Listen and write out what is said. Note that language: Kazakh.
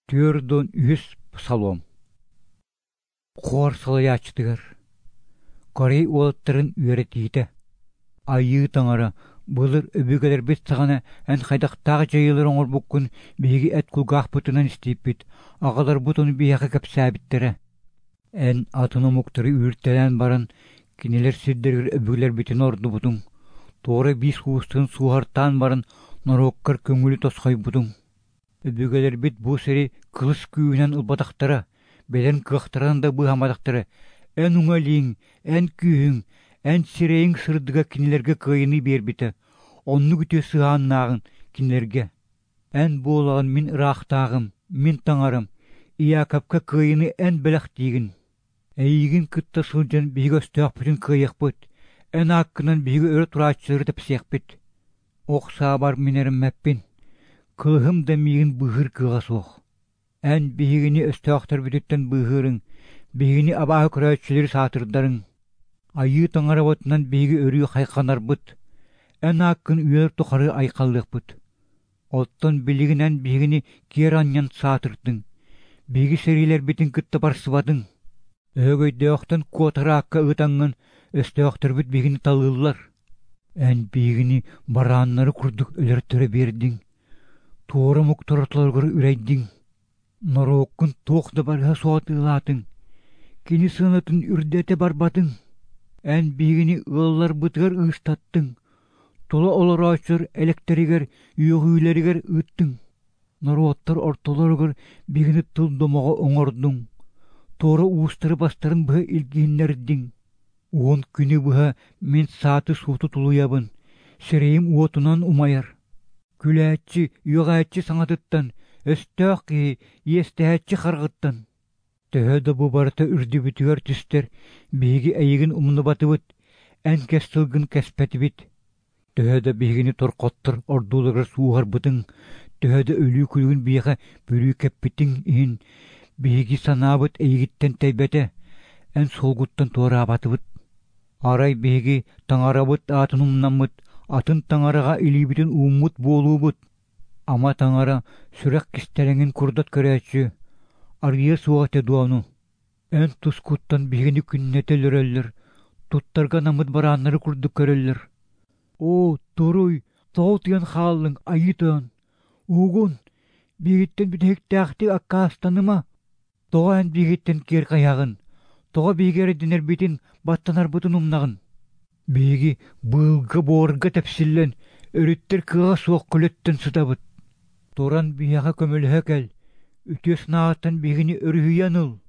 Түрдөн үс псалом. Қор салаячтыгар. Корей уолаттарын үйретейді. Айы таңара, бұлыр өбігелер бет сағана ән қайдақтағы жайылыр оңыр бұққын бейгі әт күлгақ бұтынан істейп бет. Ағалар бұтыны бейяқы кәпсәбіттері. Ән атыны мұқтыры үйірттелен барын, кенелер сиддергер өбігелер бетін орды бұтын. Тоғыры бейс хуыстығын суғартан барын, нороккар көңілі тосқай бұтын. Өбігелер бит бу сери кылыс күйінен ұлбадақтары, белен кықтыран да бұхамадақтары. Ән ұңалиң, ән күйің, ән сирейің сырдыға кинелерге күйіні бербіті. Онны күте сығаннағын кинелерге. Ән болағын min ырақтағым, min таңарым, иякапка күйіні ән бәләқ дейгін. Әйігін күтті сұлжан бейгі өстіғақ бүтін күйек бұд. Ән аққынан бейгі өрі тұрачылары тәпсияқ бұд. Оқса бар минерім мәппін. Кылғым да мейгін бұғыр кыға соқ. Ән бейгіні өстіғақтар бүтіттен бұғырың, бейгіні абағы күрәтшілері сатырдарың. Айы таңара бұтынан бейгі өрі қайқанар бұд. Ән аққын үйелер тұқары айқалдық бұд. Оттан білігін ән бейгіні кер аньян сатырдың. Бейгі серилер бетін күтті барсыбадың. Өгөйді оқтан көтірі аққа ұтаңын өстіғақтар бұд бейгіні талғылар. Ән бейгіні баранлары күрдік өлірттірі бердің. Туора мұқтырытларғыр үрейдің. Нороккын тоқты барға суатылатың. Кені сынатын үрдеті барбадың. Ән бейгіні ұллар бұтығар ұстаттың. Тола олар açыр электригер, үйгүйлеригер ыттың. Нороттар ортоларғыр бейгіні тыл домаға оңырдың. Тора уыстыры бастарын бұға илгейінлердің. 10 күні бұға мен саты суыты тулуябын. Серейім уотынан умайар. Күләтчі, үйғәтчі саңатыттан, өстәқи, естәтчі қарғыттан. Төхөді бұ барыта үрді бүтігер түстер, бейгі әйігін ұмыны баты бұд, ән кәстілгін кәспәті бит. Төхөді бейгіні торқоттыр, ордулығыр суғар бұдың, төхөді өлі күлігін бейға бүрі кәппітің ең, бейгі санабыд әйгіттен тәйбәті, ән солғыттан туара абаты бұд. Арай бейгі таңара бұд, атын ұмынан бұд, атын таңараға илибітін уыммут болу бұд. Ама таңара сүрәк кістәріңін күрдат көрәтші, ария суғаты дуану. Ән тұскуттан бейгіні күннеті лөреллер, тұттарға намыд баранлары күрді көреллер. О, тұруй, таутыян қалың, айытын. Уғын, бейгіттен бүтектәқті аққа астаныма. Тоға ән бейгіттен кер қаяғын, тоға бейгері дінер бетін баттанар бұтын ұмнағын. Бейгі бұлғы борға тәпсіллен, өріттер кыға соқ күлеттен сұтабыд. Торан бияға көмілі әкәл, үтес нағаттан бейгіні өрігі яныл.